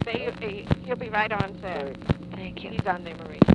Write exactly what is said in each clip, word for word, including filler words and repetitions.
They, he, he'll be right on, sir. Thank you. He's on there, Marie.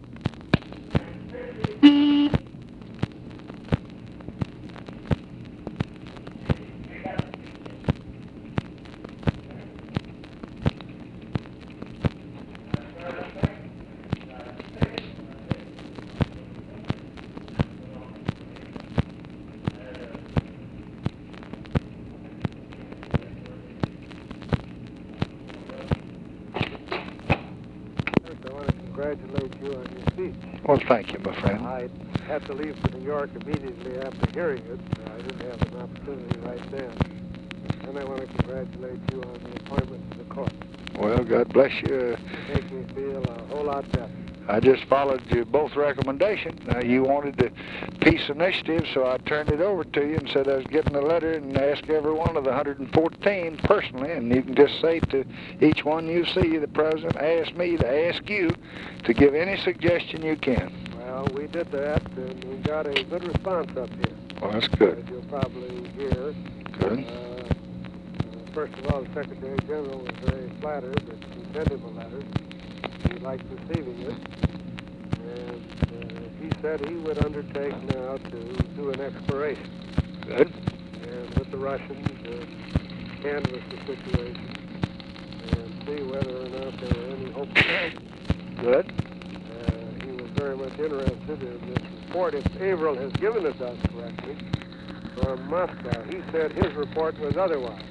I want to congratulate you on your speech. Well, thank you, my friend. I had to leave for New York immediately after hearing it. I didn't have an opportunity right then. And I want to congratulate you on the appointment to the court. Well, God bless you. It makes me feel a whole lot better. I just followed your both recommendations. Uh, you wanted the peace initiative, so I turned it over to you and said I was getting a letter and asked every one of the one hundred fourteen personally, and you can just say to each one you see, the president asked me to ask you to give any suggestion you can. Well, we did that, and we got a good response up here. Well, that's good. As you'll probably hear. Good. Uh, uh, first of all, the Secretary General was very flattered that we sent him a letter. He liked receiving it. And uh, he said he would undertake now to do an exploration. Good. And with the Russians, uh, canvass the situation and see whether or not there were any hopes. Good. Uh, he was very much interested in this report. If Averill has given it us correctly from Moscow, he said his report was otherwise.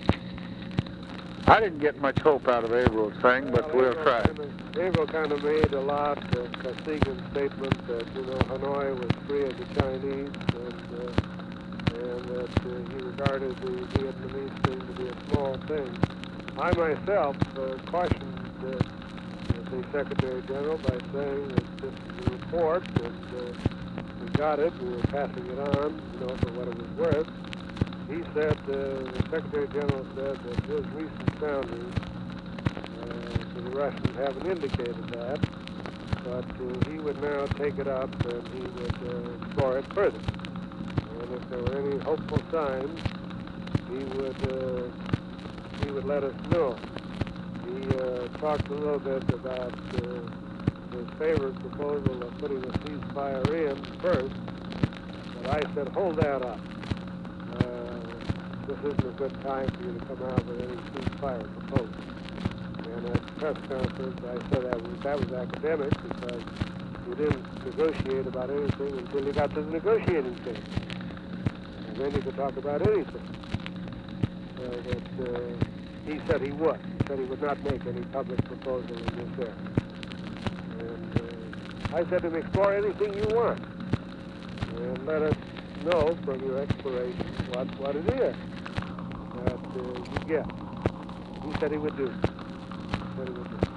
I didn't get much hope out of Averill's thing, but well, we'll try. Averill kind of made a lot of Kosygin statement that, you know, Hanoi was free of the Chinese and, uh, and that uh, he regarded the Vietnamese thing to be a small thing. I myself uh, cautioned uh, the Secretary General by saying that this is a report and uh, we got it, we were passing it on, you know, for what it was worth. He said, uh, the Secretary General said that his recent soundings uh, to the Russians haven't indicated that, but uh, he would now take it up and he would uh, explore it further. And if there were any hopeful signs, he would uh, he would let us know. He uh, talked a little bit about uh, his favorite proposal of putting a ceasefire in first, but I said, hold that up. This isn't a good time for you to come out with any ceasefire proposal. And at the press conference, I said that was, that was academic because you didn't negotiate about anything until you got to the negotiating table. And then you could talk about anything. So that uh, he said he would. He said he would not make any public proposal in this area. And uh, I said to him, explore anything you want. And let us know from your exploration what, what it is that uh, you get. He said he would do. He said he would do.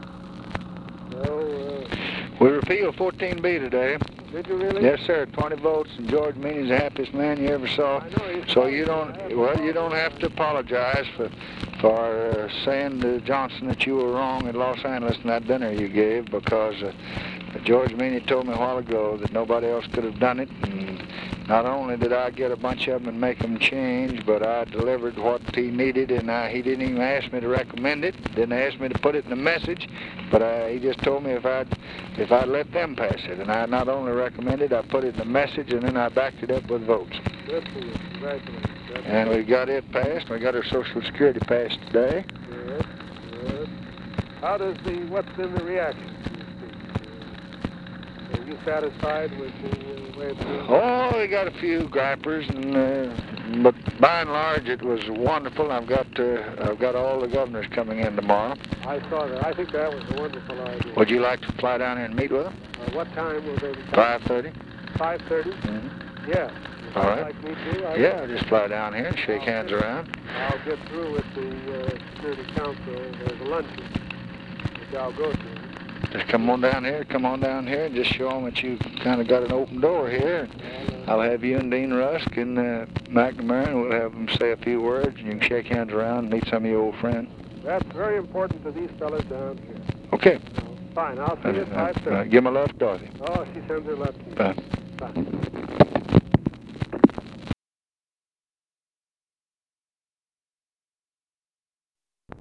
So, uh, we repealed fourteen B today. Did you really? Yes, sir. twenty votes, and George Meany's the happiest man you ever saw. I know, he's so you don't, well, you don't have to apologize for for uh, saying to Johnson that you were wrong in Los Angeles in that dinner you gave, because uh, George Meany told me a while ago that nobody else could have done it. And not only did I get a bunch of them and make them change, but I delivered what he needed, and I, he didn't even ask me to recommend it, didn't ask me to put it in the message, but I, he just told me if I'd, if I'd let them pass it. And I not only recommended, I put it in the message, and then I backed it up with votes. Good for you. Congratulations. That's and we got it passed. We got our Social Security passed today. Good, good. How does the, what's been the reaction to your speech? Uh, are you satisfied with the uh, way it's being? Oh, we got a few gripers, and uh, but by and large it was wonderful. I've got uh, I've got all the governors coming in tomorrow. I saw that. I think that was a wonderful idea. Would you like to fly down here and meet with them? Uh, what time will they be? Five thirty. Five thirty? Mm-hmm. Yeah. If All you'd right. like me to, I Yeah, will. just fly down here and shake I'll hands get- around. I'll get through with the uh, Security Council. There's a luncheon which I'll go to. Just come on down here, come on down here, and just show them that you kind of got an open door here. And, uh, I'll have you and Dean Rusk and uh, McNamara, and we'll have them say a few words, and you can shake hands around and meet some of your old friends. That's very important to these fellas down here. Okay. So, fine, I'll see Uh, you at uh, five thirty. uh, give my love to Dorothy. Oh, she sends her love to you. Bye. Bye.